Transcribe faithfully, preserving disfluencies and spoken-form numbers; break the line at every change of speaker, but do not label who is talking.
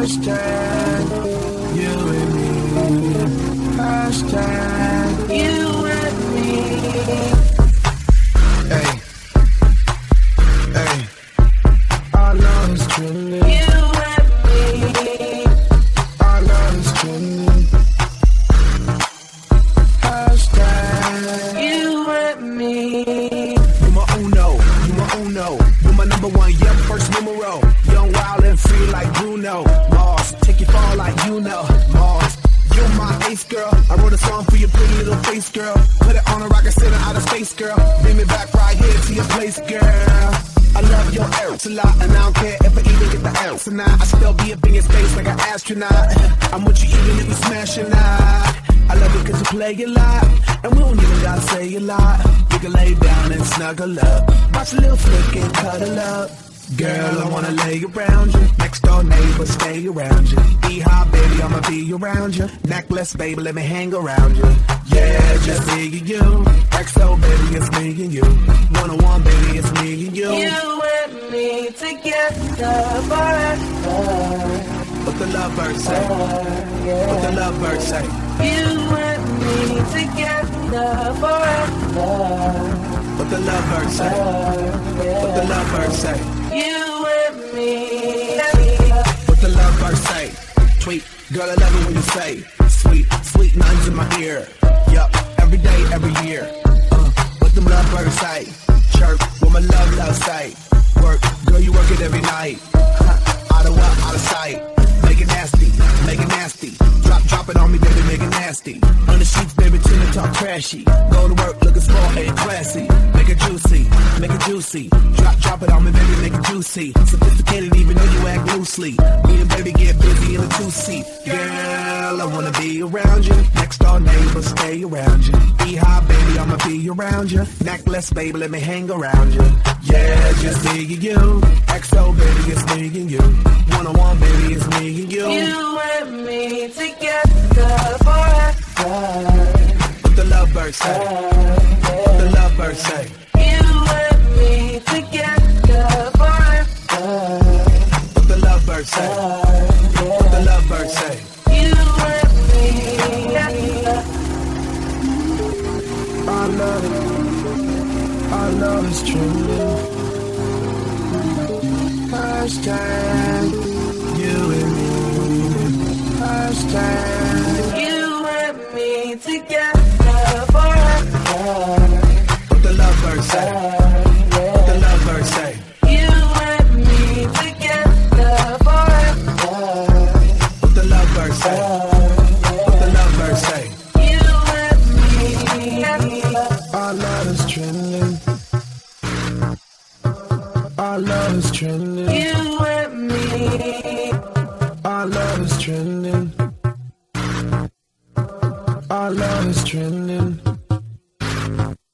Hashtag you and me. Hashtag you and me. Hey, hey, our love is trending. You and me. Our love is trending. Hashtag you and me. You my uno, you my uno. You my number one, yeah, first numero. Young, wild, and free like Bruno Mars. Take you far like you know Mars. You're my ace girl. I wrote a song for your pretty little face, girl. Put it on a rocket, send it out of space, girl. Bring me back right here to your place, girl. I love your ounce a lot, and I don't care if I even get the ounce or not. I still be up in your space like an astronaut. I'm with you even if we smash or not. I love it cause you play a lot, and we don't even gotta say a lot. We can lay down and snuggle up, watch a little flick and cuddle up. Girl, I wanna lay around you. Next door neighbor, stay around you. Be hot, baby, I'ma be around you. Necklace, baby, let me hang around you. Yeah, just me and you. X O, baby, it's me and you. One-on-one, baby, it's me and you.
You and me together forever.
What the lovebirds say? What the lovebirds say?
You and me together forever.
What the lovebirds say? What the lovebirds say?
You and me.
What the lovebirds say? Tweet, girl, I love it when you say sweet, sweet nothings in my ear. Yup, every day, every year. Uh, what them lovebirds say? Chirp, what my love, love say? Work, girl, you work it every night. Huh, out of what, out of sight. Make it nasty, make it nasty. Drop, drop it on me, baby, make it nasty. On the sheets, baby, till it talk trashy. Go to work looking small and classy. Make it juicy, make it juicy. Drop, drop it on me, baby, make it juicy. Sophisticated, even though you act loosely. Me and baby get busy in a two-seat. Girl, I wanna be around you. Next door neighbor, stay around you. Be hot, baby, I'ma be around you. Necklace, baby, let me hang around you. Yeah, just me and you. X O, baby, it's me and you. One-on-one, baby, it's me and you.
You and me together forever.
What the lovebirds say? What the lovebirds say?
You and me together forever.
What the lovebirds say? What the lovebirds say?
You and me.
Our love, our love is trending. Hashtag you and me. Hashtag
You and me together forever.
what the lovebirds say? What the lovebirds say?
You and me together forever.
What the lovebirds say? What the lovebirds say?
You and me.
Our love is trending. Our love is trending.
You and me.
Our love is trending. Our love is trending.